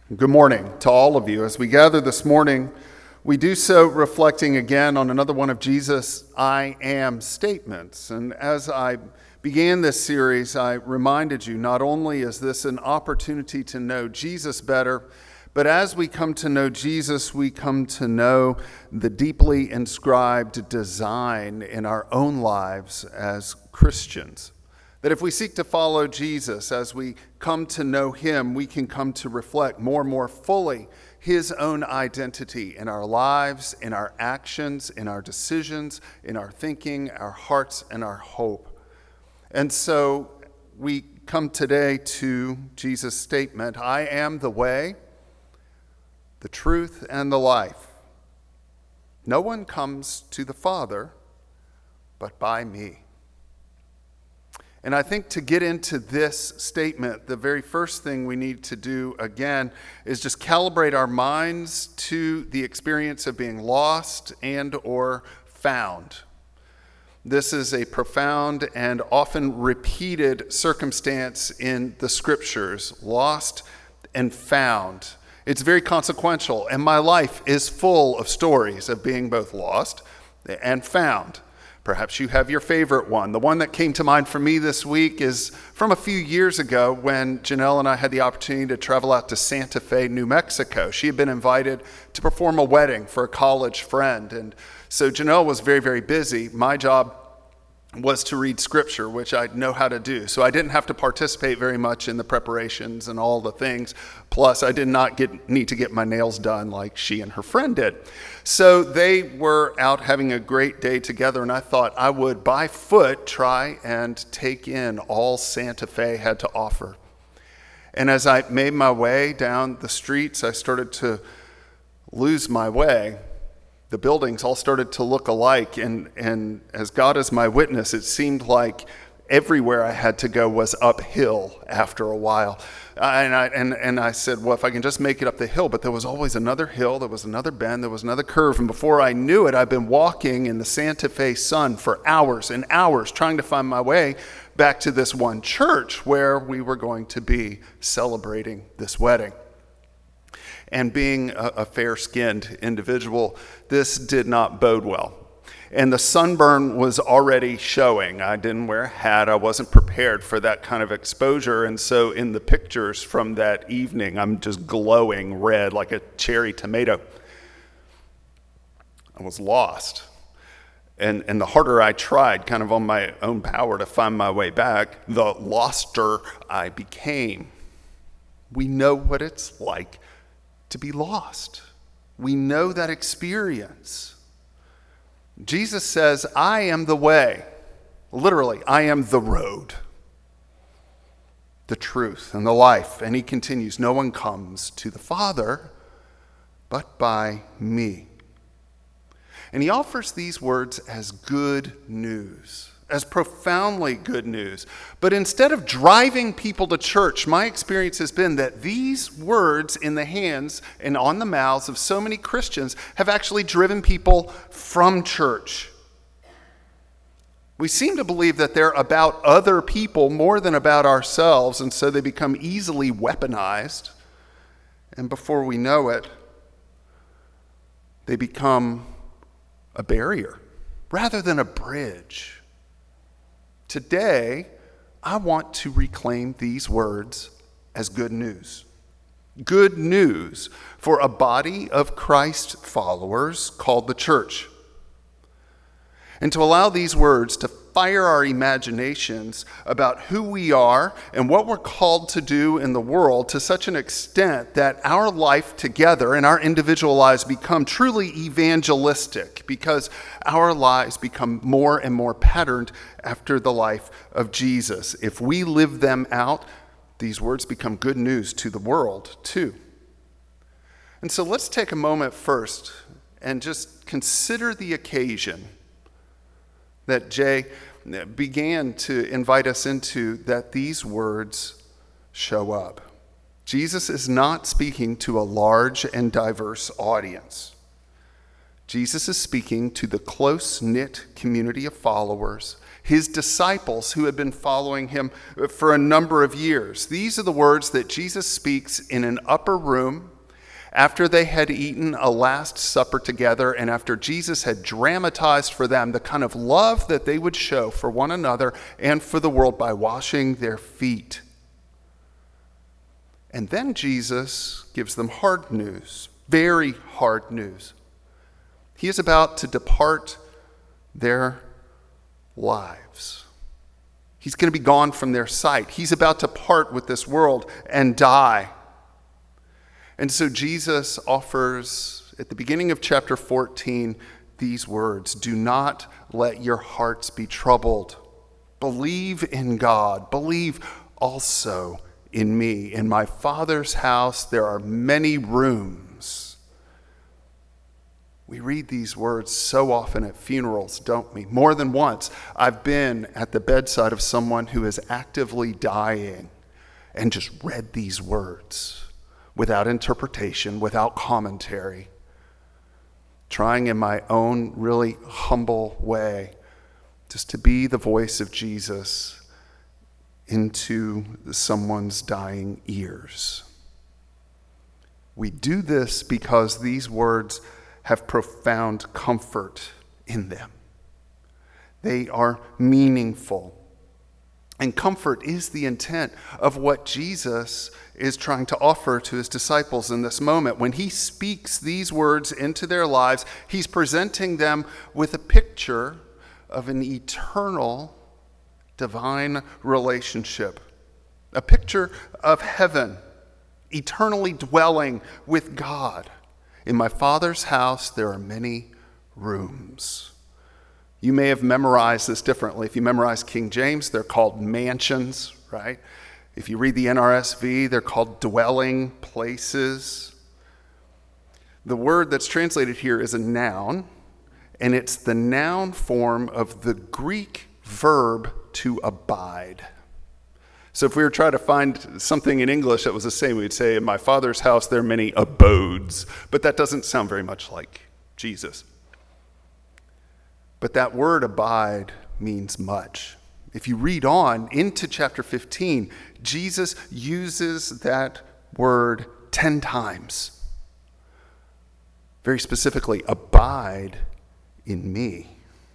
Good morning to all of you. As we gather this morning, we do so reflecting again on another one of Jesus' I am statements. And as I began this series, I reminded you not only is this an opportunity to know Jesus better, but as we come to know Jesus, we come to know the deeply inscribed design in our own lives as Christians. That if we seek to follow Jesus, as we come to know him, we can come to reflect more and more fully his own identity in our lives, in our actions, in our decisions, in our thinking, our hearts, and our hope. And so we come today to Jesus' statement, I am the way, the truth, and the life. No one comes to the Father but by me. And I think to get into this statement, the very first thing we need to do again is just calibrate our minds to the experience of being lost and or found. This is a profound and often repeated circumstance in the scriptures, lost and found. It's very consequential, and my life is full of stories of being both lost and found. Perhaps you have your favorite one. The one that came to mind for me this week is from a few years ago when Janelle and I had the opportunity to travel out to Santa Fe, New Mexico. She had been invited to perform a wedding for a college friend. And so Janelle was very, very busy. My job was to read scripture, which I know how to do. So I didn't have to participate very much in the preparations and all the things. Plus, I did not need to get my nails done like she and her friend did. So they were out having a great day together, and I thought I would, by foot, try and take in all Santa Fe had to offer. And as I made my way down the streets, I started to lose my way. The buildings all started to look alike, and as God is my witness, it seemed like everywhere I had to go was uphill after a while. And I said, well, if I can just make it up the hill, but there was always another hill, there was another bend, there was another curve, and before I knew it, I'd been walking in the Santa Fe sun for hours and hours trying to find my way back to this one church where we were going to be celebrating this wedding. And being a fair-skinned individual, this did not bode well. And the sunburn was already showing. I didn't wear a hat. I wasn't prepared for that kind of exposure. And so in the pictures from that evening, I'm just glowing red like a cherry tomato. I was lost. And the harder I tried, kind of on my own power, to find my way back, the loster I became. We know what it's like to be lost. We know that experience. Jesus says, I am the way. Literally, I am the road, the truth, and the life. And he continues, no one comes to the Father but by me. And he offers these words as good news, as profoundly good news. But instead of driving people to church, my experience has been that these words in the hands and on the mouths of so many Christians have actually driven people from church. We seem to believe that they're about other people more than about ourselves, and so they become easily weaponized. And before we know it, they become a barrier rather than a bridge. Today, I want to reclaim these words as good news. Good news for a body of Christ followers called the church. And to allow these words to fire our imaginations about who we are and what we're called to do in the world to such an extent that our life together and our individual lives become truly evangelistic because our lives become more and more patterned after the life of Jesus. If we live them out, these words become good news to the world too. And so let's take a moment first and just consider the occasion that Jay began to invite us into, that these words show up. Jesus is not speaking to a large and diverse audience. Jesus is speaking to the close-knit community of followers, his disciples who had been following him for a number of years. These are the words that Jesus speaks in an upper room after they had eaten a Last Supper together, and after Jesus had dramatized for them the kind of love that they would show for one another and for the world by washing their feet. And then Jesus gives them hard news, very hard news. He is about to depart their lives. He's going to be gone from their sight. He's about to part with this world and die. And so Jesus offers, at the beginning of chapter 14, these words: do not let your hearts be troubled. Believe in God. Believe also in me. In my Father's house there are many rooms. We read these words so often at funerals, don't we? More than once, I've been at the bedside of someone who is actively dying and just read these words without interpretation, without commentary, trying in my own really humble way just to be the voice of Jesus into someone's dying ears. We do this because these words have profound comfort in them. They are meaningful. And comfort is the intent of what Jesus is trying to offer to his disciples in this moment. When he speaks these words into their lives, he's presenting them with a picture of an eternal divine relationship, a picture of heaven, eternally dwelling with God. In my Father's house, there are many rooms. You may have memorized this differently. If you memorize King James, they're called mansions, right? If you read the NRSV, they're called dwelling places. The word that's translated here is a noun, and it's the noun form of the Greek verb to abide. So if we were trying to find something in English that was the same, we'd say, in my Father's house there are many abodes. But that doesn't sound very much like Jesus. But that word abide means much. If you read on into chapter 15, Jesus uses that word 10 times. Very specifically, abide in me.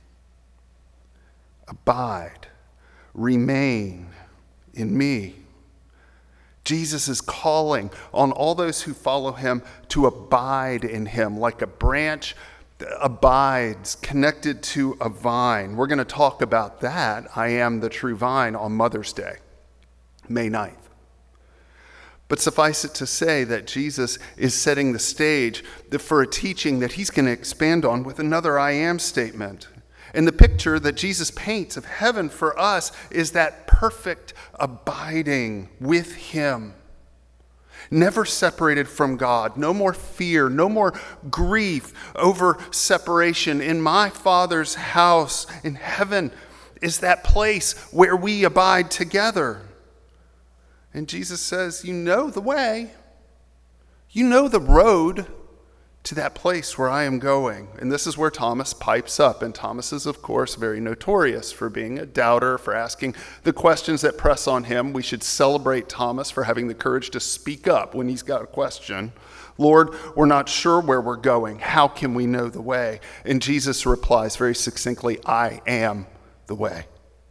Abide, remain in me. Jesus is calling on all those who follow him to abide in him, like a branch abides connected to a vine. We're going to talk about that, I am the true vine, on Mother's Day, May 9th. But suffice it to say that Jesus is setting the stage for a teaching that he's going to expand on with another I am statement. And the picture that Jesus paints of heaven for us is that perfect abiding with him. Never separated from God. No more fear, no more grief over separation. In my Father's house in heaven is that place where we abide together. And Jesus says, you know the way. You know the road to that place where I am going. And this is where Thomas pipes up. And Thomas is, of course, very notorious for being a doubter, for asking the questions that press on him. We should celebrate Thomas for having the courage to speak up when he's got a question. Lord, we're not sure where we're going. How can we know the way? And Jesus replies very succinctly, I am the way.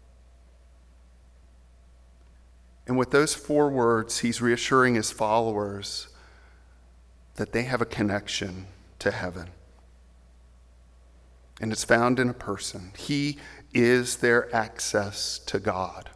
And with those 4 words, he's reassuring his followers that they have a connection to heaven. And it's found in a person. He is their access to God.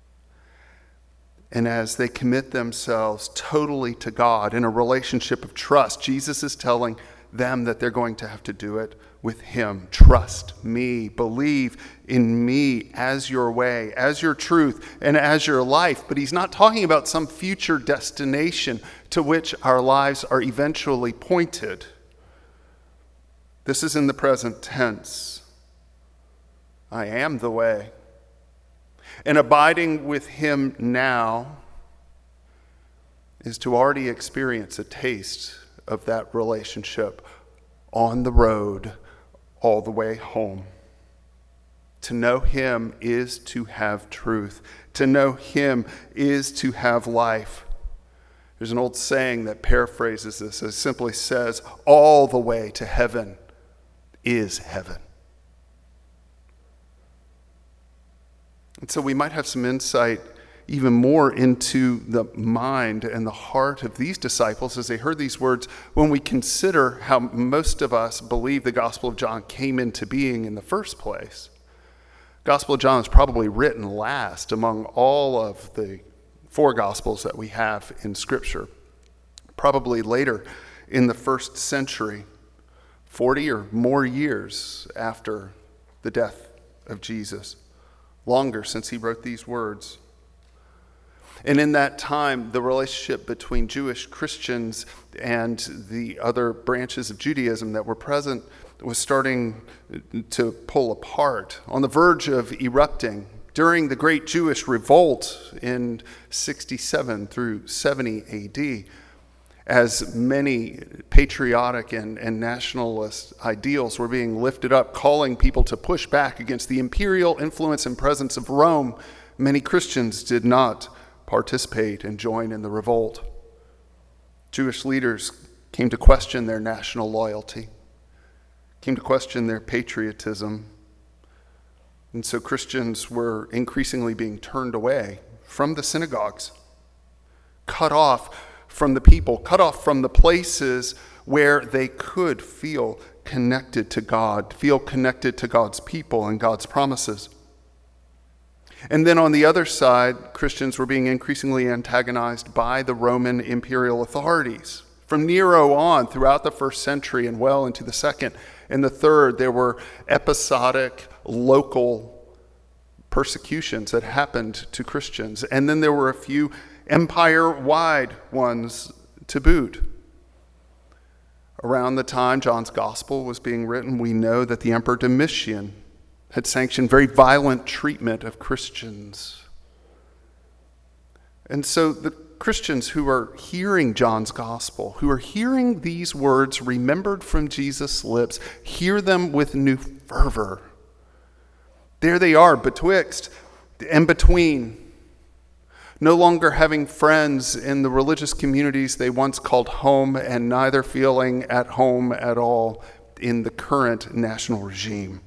And as they commit themselves totally to God in a relationship of trust, Jesus is telling them that they're going to have to do it with him. Trust me, believe in me as your way, as your truth, and as your life. But he's not talking about some future destination to which our lives are eventually pointed. This is in the present tense. I am the way. And abiding with him now is to already experience a taste of that relationship on the road all the way home. To know him is to have truth. To know him is to have life. There's an old saying that paraphrases this. It simply says, all the way to heaven is heaven. And so we might have some insight even more into the mind and the heart of these disciples as they heard these words when we consider how most of us believe the Gospel of John came into being in the first place. Gospel of John is probably written last among all of the 4 Gospels that we have in Scripture. Probably later in the first century, 40 or more years after the death of Jesus. Longer since he wrote these words. And in that time, the relationship between Jewish Christians and the other branches of Judaism that were present was starting to pull apart, on the verge of erupting. During the Great Jewish Revolt in 67 through 70 AD, as many patriotic and nationalist ideals were being lifted up, calling people to push back against the imperial influence and presence of Rome, many Christians did not participate and join in the revolt. Jewish leaders came to question their national loyalty, came to question their patriotism. And so Christians were increasingly being turned away from the synagogues, cut off from the people, cut off from the places where they could feel connected to God, feel connected to God's people and God's promises. And then on the other side, Christians were being increasingly antagonized by the Roman imperial authorities. From Nero on, throughout the first century and well into the second and the third, there were episodic local persecutions that happened to Christians. And then there were a few empire-wide ones to boot. Around the time John's Gospel was being written, we know that the Emperor Domitian had sanctioned very violent treatment of Christians. And so the Christians who are hearing John's Gospel, who are hearing these words remembered from Jesus' lips, hear them with new fervor. There they are, betwixt and between, no longer having friends in the religious communities they once called home, and neither feeling at home at all in the current national regime.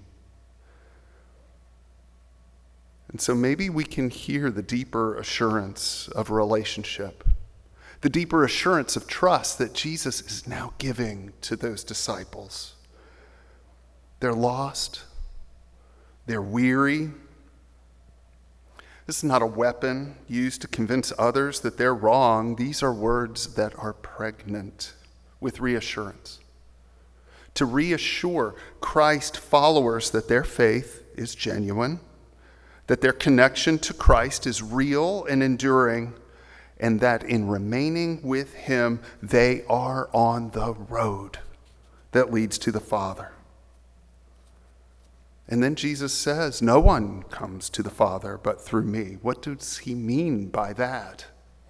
And so maybe we can hear the deeper assurance of relationship, the deeper assurance of trust that Jesus is now giving to those disciples. They're lost. They're weary. This is not a weapon used to convince others that they're wrong. These are words that are pregnant with reassurance. To reassure Christ followers that their faith is genuine, that their connection to Christ is real and enduring, and that in remaining with him, they are on the road that leads to the Father. And then Jesus says, no one comes to the Father but through me. What does he mean by that?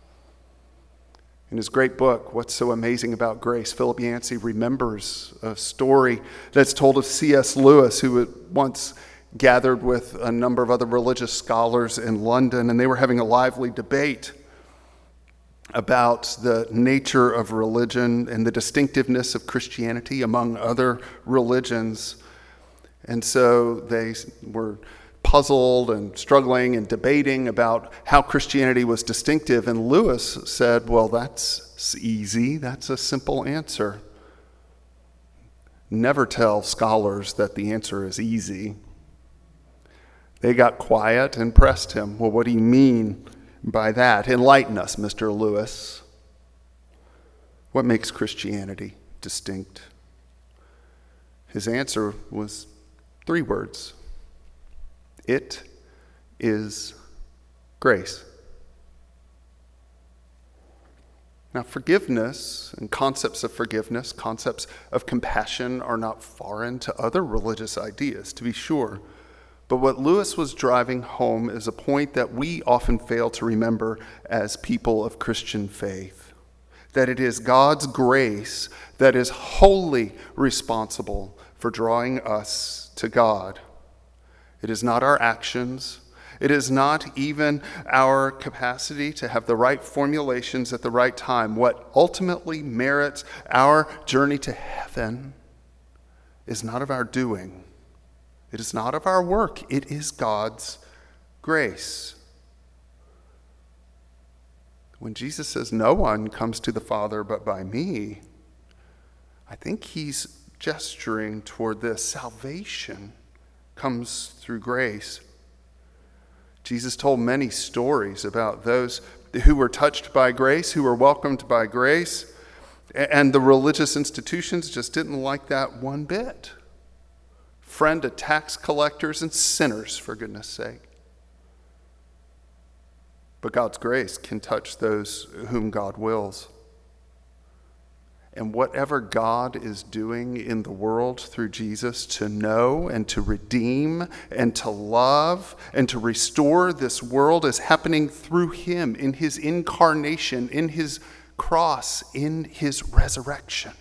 In his great book, What's So Amazing About Grace, Philip Yancey remembers a story that's told of C.S. Lewis, who had once gathered with a number of other religious scholars in London, and they were having a lively debate about the nature of religion and the distinctiveness of Christianity among other religions. And so they were puzzled and struggling and debating about how Christianity was distinctive. And Lewis said, well, that's easy. That's a simple answer. Never tell scholars that the answer is easy. They got quiet and pressed him. Well, what do you mean by that? Enlighten us, Mr. Lewis. What makes Christianity distinct? His answer was 3 words. It is grace. Now, forgiveness and concepts of forgiveness, concepts of compassion are not foreign to other religious ideas, to be sure. But what Lewis was driving home is a point that we often fail to remember as people of Christian faith, that it is God's grace that is wholly responsible for drawing us to God. It is not our actions. It is not even our capacity to have the right formulations at the right time. What ultimately merits our journey to heaven is not of our doing. It is not of our work. It is God's grace. When Jesus says, "No one comes to the Father but by me," I think he's gesturing toward this. Salvation comes through grace. Jesus told many stories about those who were touched by grace, who were welcomed by grace, and the religious institutions just didn't like that one bit. Friend to tax collectors and sinners, for goodness sake. But God's grace can touch those whom God wills. And whatever God is doing in the world through Jesus to know and to redeem and to love and to restore this world is happening through him in his incarnation, in his cross, in his resurrection.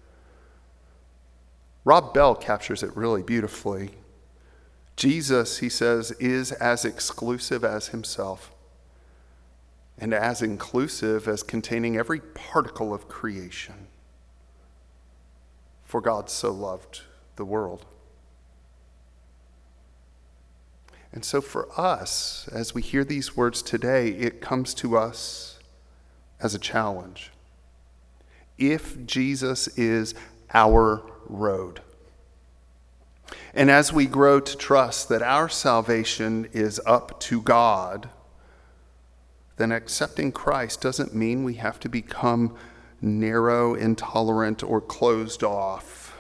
Rob Bell captures it really beautifully. Jesus, he says, is as exclusive as himself and as inclusive as containing every particle of creation. For God so loved the world. And so for us, as we hear these words today, it comes to us as a challenge. If Jesus is our road, and as we grow to trust that our salvation is up to God, then accepting Christ doesn't mean we have to become narrow, intolerant, or closed off.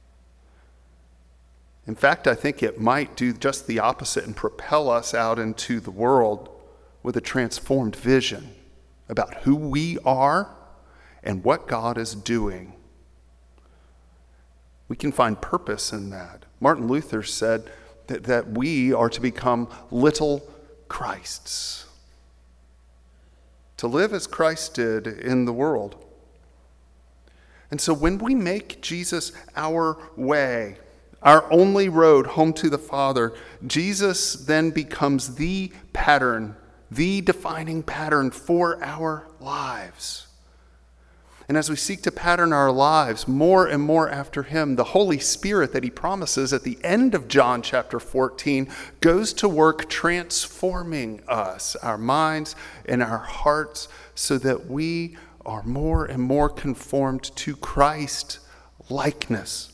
In fact, I think it might do just the opposite and propel us out into the world with a transformed vision about who we are and what God is doing. We can find purpose in that. Martin Luther said that we are to become little Christs, to live as Christ did in the world. And so when we make Jesus our way, our only road home to the Father, Jesus then becomes the pattern, the defining pattern for our lives. And as we seek to pattern our lives more and more after him, the Holy Spirit that he promises at the end of John chapter 14 goes to work transforming us, our minds and our hearts, so that we are more and more conformed to Christ likeness.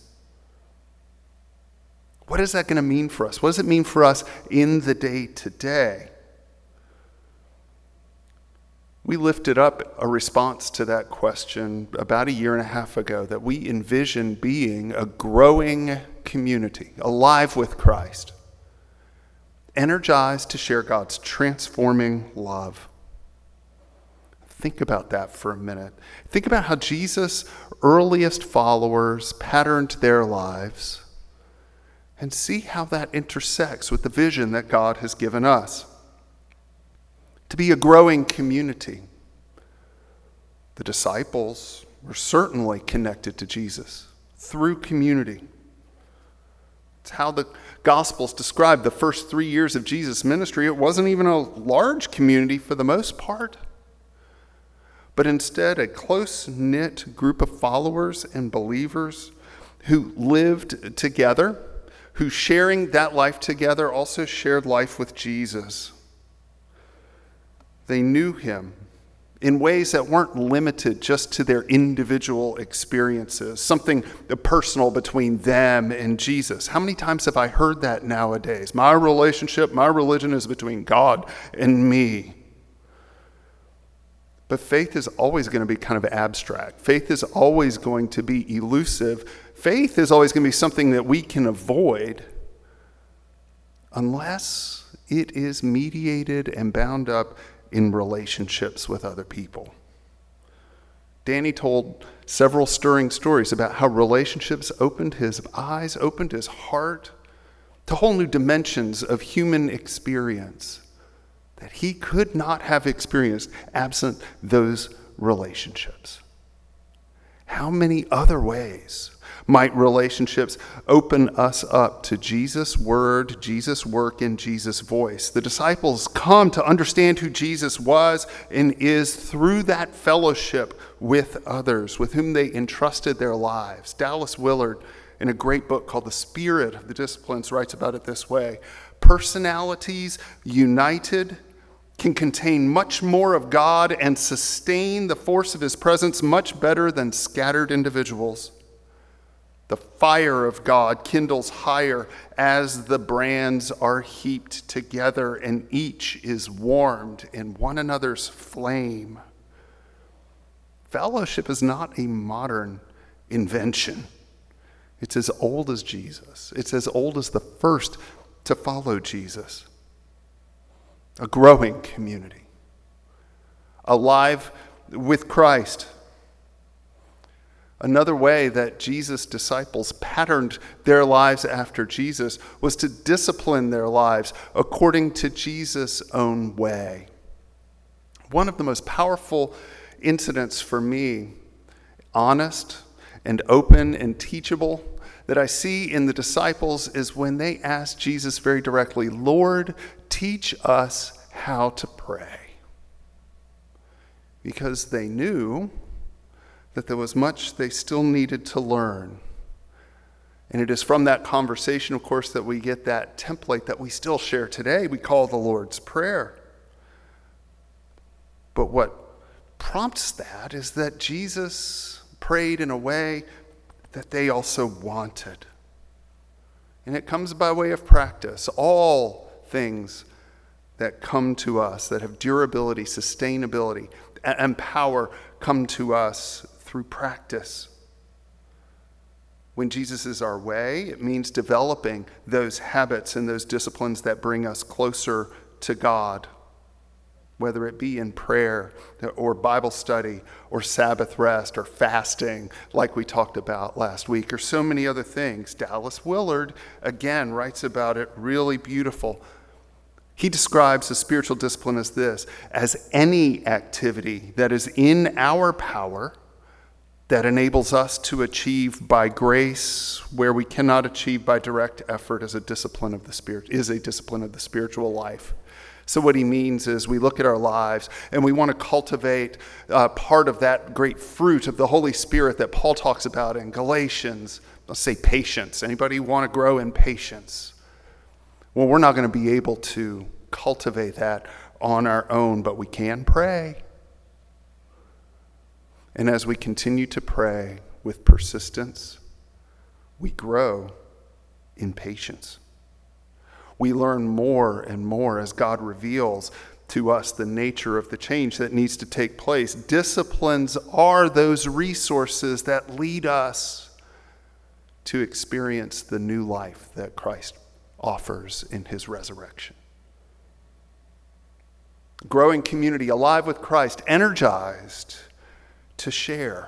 What is that going to mean for us? What does it mean for us in the day today? We lifted up a response to that question about a year and a half ago, that we envision being a growing community, alive with Christ, energized to share God's transforming love. Think about that for a minute. Think about how Jesus' earliest followers patterned their lives, and see how that intersects with the vision that God has given us. To be a growing community. The disciples were certainly connected to Jesus through community. It's how the Gospels describe the first 3 years of Jesus' ministry. It wasn't even a large community for the most part, but instead a close-knit group of followers and believers who lived together, who sharing that life together also shared life with Jesus. They knew him in ways that weren't limited just to their individual experiences, something personal between them and Jesus. How many times have I heard that nowadays? My relationship, my religion is between God and me. But faith is always going to be kind of abstract. Faith is always going to be elusive. Faith is always going to be something that we can avoid unless it is mediated and bound up in relationships with other people. Danny told several stirring stories about how relationships opened his eyes, opened his heart to whole new dimensions of human experience that he could not have experienced absent those relationships. How many other ways Might relationships open us up to Jesus' word, Jesus' work, and Jesus' voice? The disciples come to understand who Jesus was and is through that fellowship with others with whom they entrusted their lives. Dallas Willard, in a great book called The Spirit of the Disciplines, writes about it this way: personalities united can contain much more of God and sustain the force of his presence much better than scattered individuals. The fire of God kindles higher as the brands are heaped together, and each is warmed in one another's flame. Fellowship is not a modern invention. It's as old as Jesus. It's as old as the first to follow Jesus. A growing community, alive with Christ. Another way that Jesus' disciples patterned their lives after Jesus was to discipline their lives according to Jesus' own way. One of the most powerful incidents for me, honest and open and teachable, that I see in the disciples is when they asked Jesus very directly, "Lord, teach us how to pray." Because they knew that there was much they still needed to learn. And it is from that conversation, of course, that we get that template that we still share today. We call the Lord's Prayer. But what prompts that is that Jesus prayed in a way that they also wanted. And it comes by way of practice. All things that come to us, that have durability, sustainability, and power, come to us through practice. When Jesus is our way, it means developing those habits and those disciplines that bring us closer to God, whether it be in prayer or Bible study or Sabbath rest or fasting, like we talked about last week, or so many other things. Dallas Willard, again, writes about it really beautiful. He describes a spiritual discipline as this: as any activity that is in our power that enables us to achieve by grace where we cannot achieve by direct effort is a discipline of the spirit, is a discipline of the spiritual life. So what he means is we look at our lives and we want to cultivate part of that great fruit of the Holy Spirit that Paul talks about in Galatians. Let's say patience. Anybody want to grow in patience? Well, we're not going to be able to cultivate that on our own, but we can pray. And as we continue to pray with persistence, we grow in patience. We learn more and more as God reveals to us the nature of the change that needs to take place. Disciplines are those resources that lead us to experience the new life that Christ offers in his resurrection. Growing community, alive with Christ, energized to share.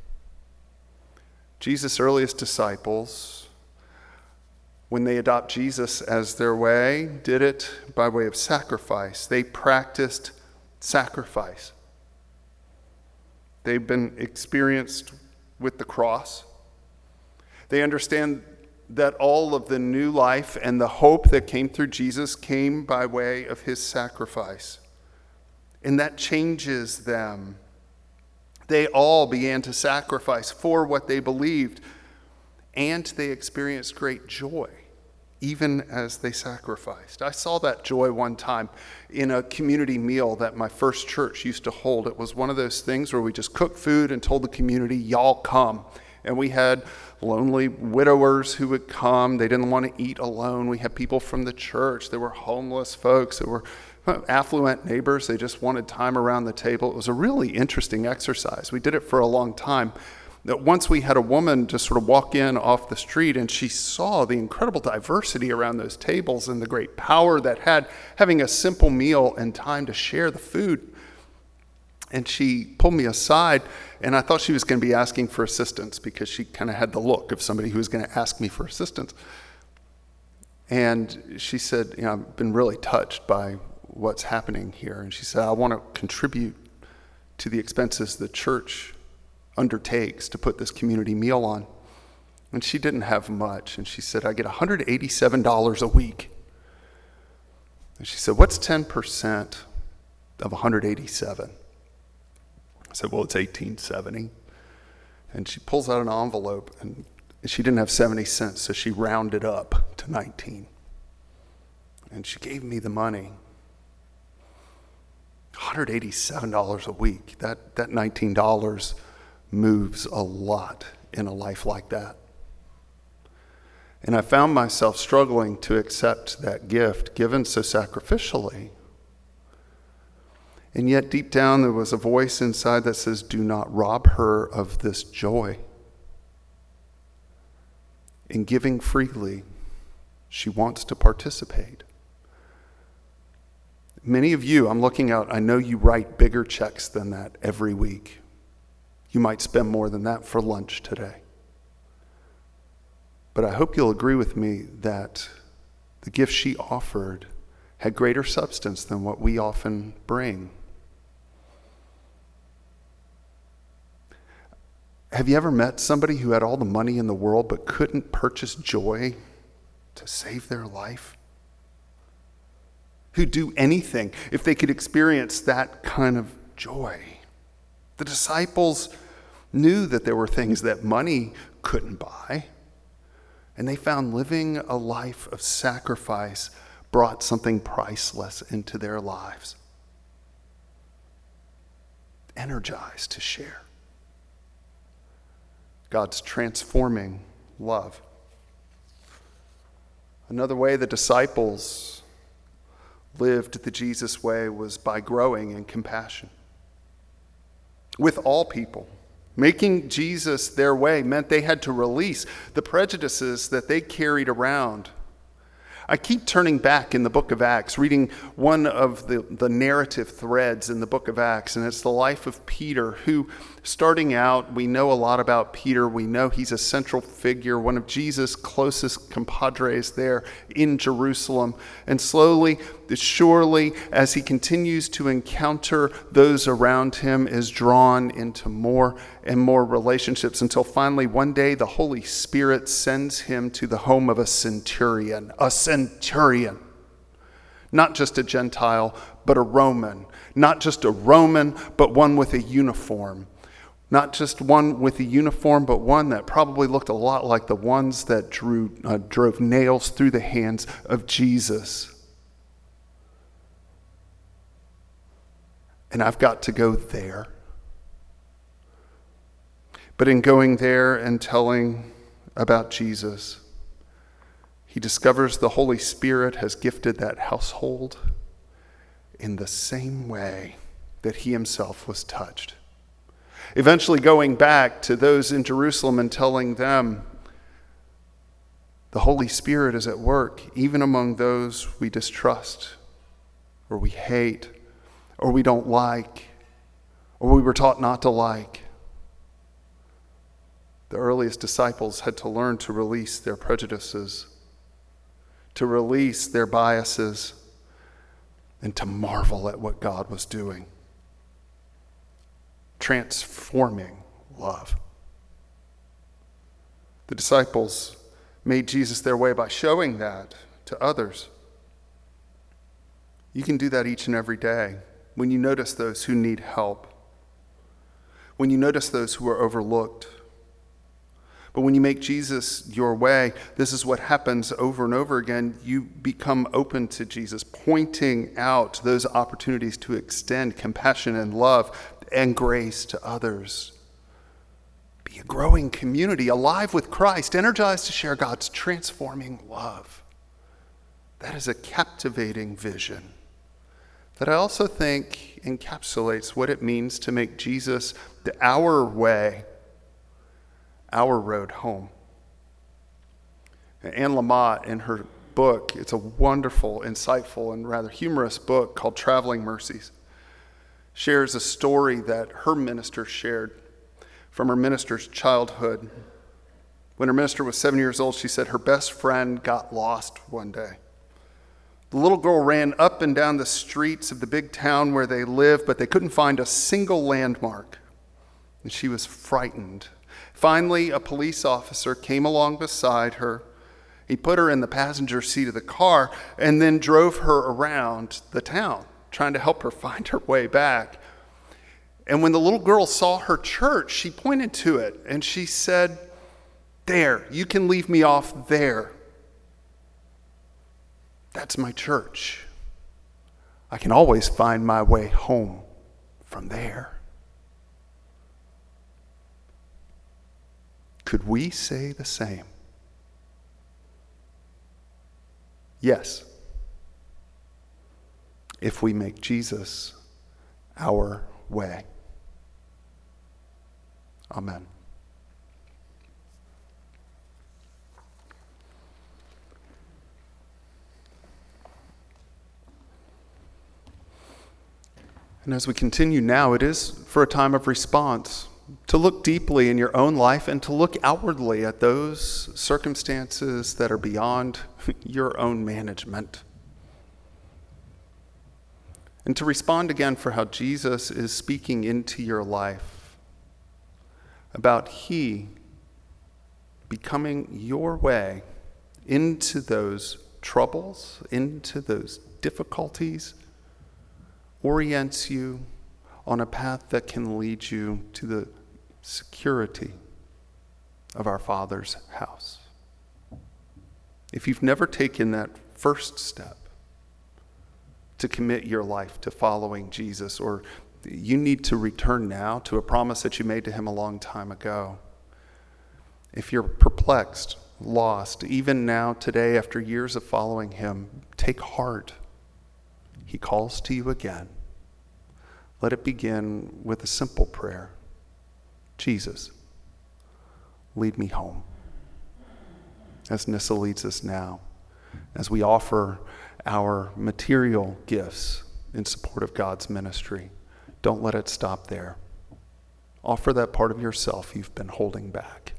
Jesus' earliest disciples, when they adopt Jesus as their way, did it by way of sacrifice. They practiced sacrifice. They've been experienced with the cross. They understand that all of the new life and the hope that came through Jesus came by way of his sacrifice. And that changes them. They all began to sacrifice for what they believed, and they experienced great joy, even as they sacrificed. I saw that joy one time in a community meal that my first church used to hold. It was one of those things where we just cooked food and told the community, y'all come. And we had lonely widowers who would come. They didn't want to eat alone. We had people from the church. There were homeless folks. There were affluent neighbors. They just wanted time around the table. It was a really interesting exercise. We did it for a long time. That once we had a woman just sort of walk in off the street, and she saw the incredible diversity around those tables and the great power that had having a simple meal and time to share the food. And she pulled me aside, and I thought she was going to be asking for assistance because she kind of had the look of somebody who was going to ask me for assistance. And she said, I've been really touched by what's happening here. And she said, I want to contribute to the expenses the church undertakes to put this community meal on. And she didn't have much. And she said, I get $187 a week. And she said, what's 10% of 187? I said, well, it's $18.70. And she pulls out an envelope, and she didn't have 70 cents, so she rounded up to 19. And she gave me the money. $187 a week. That $19 moves a lot in a life like that. And I found myself struggling to accept that gift given so sacrificially. And yet deep down there was a voice inside that says, do not rob her of this joy. In giving freely, she wants to participate. Many of you, I'm looking out, I know you write bigger checks than that every week. You might spend more than that for lunch today. But I hope you'll agree with me that the gift she offered had greater substance than what we often bring. Have you ever met somebody who had all the money in the world but couldn't purchase joy to save their life? Who'd do anything if they could experience that kind of joy? The disciples knew that there were things that money couldn't buy. And they found living a life of sacrifice brought something priceless into their lives. Energized to share. God's transforming love. Another way the disciples lived the Jesus way was by growing in compassion. With all people. Making Jesus their way meant they had to release the prejudices that they carried around. I keep turning back in the book of Acts, reading one of the narrative threads in the book of Acts, and it's the life of Peter, who, starting out, we know a lot about Peter. We know he's a central figure, one of Jesus' closest compadres there in Jerusalem. And slowly, surely, as he continues to encounter those around him, is drawn into more and more relationships until finally one day the Holy Spirit sends him to the home of a centurion. Not just a Gentile, but a Roman. Not just a Roman, but one with a uniform. Not just one with a uniform, but one that probably looked a lot like the ones that drove nails through the hands of Jesus. And I've got to go there. But in going there and telling about Jesus, he discovers the Holy Spirit has gifted that household in the same way that he himself was touched. Eventually going back to those in Jerusalem and telling them, the Holy Spirit is at work even among those we distrust, or we hate, or we don't like, or we were taught not to like. The earliest disciples had to learn to release their prejudices, to release their biases, and to marvel at what God was doing. Transforming love. The disciples made Jesus their way by showing that to others. You can do that each and every day when you notice those who need help, when you notice those who are overlooked. But when you make Jesus your way, this is what happens over and over again. You become open to Jesus, pointing out those opportunities to extend compassion and love and grace to others. Be a growing community, alive with Christ, energized to share God's transforming love. That is a captivating vision that I also think encapsulates what it means to make Jesus our way, our road home. Anne Lamott, in her book, it's a wonderful, insightful, and rather humorous book called Traveling Mercies, shares a story that her minister shared from her minister's childhood. When her minister was 7 years old, she said her best friend got lost one day. The little girl ran up and down the streets of the big town where they lived, but they couldn't find a single landmark. And she was frightened, Finally, a police officer came along beside her. He put her in the passenger seat of the car and then drove her around the town, trying to help her find her way back. And when the little girl saw her church, she pointed to it and she said, "There, you can leave me off there. That's my church. I can always find my way home from there." Could we say the same? Yes, if we make Jesus our way. Amen. And as we continue now, it is for a time of response, to look deeply in your own life and to look outwardly at those circumstances that are beyond your own management. And to respond again for how Jesus is speaking into your life about He becoming your way into those troubles, into those difficulties, orients you on a path that can lead you to the security of our Father's house. If you've never taken that first step to commit your life to following Jesus, or you need to return now to a promise that you made to Him a long time ago, if you're perplexed, lost, even now, today, after years of following Him, take heart. He calls to you again. Let it begin with a simple prayer. Jesus, lead me home. As Nissa leads us now, as we offer our material gifts in support of God's ministry, don't let it stop there. Offer that part of yourself you've been holding back.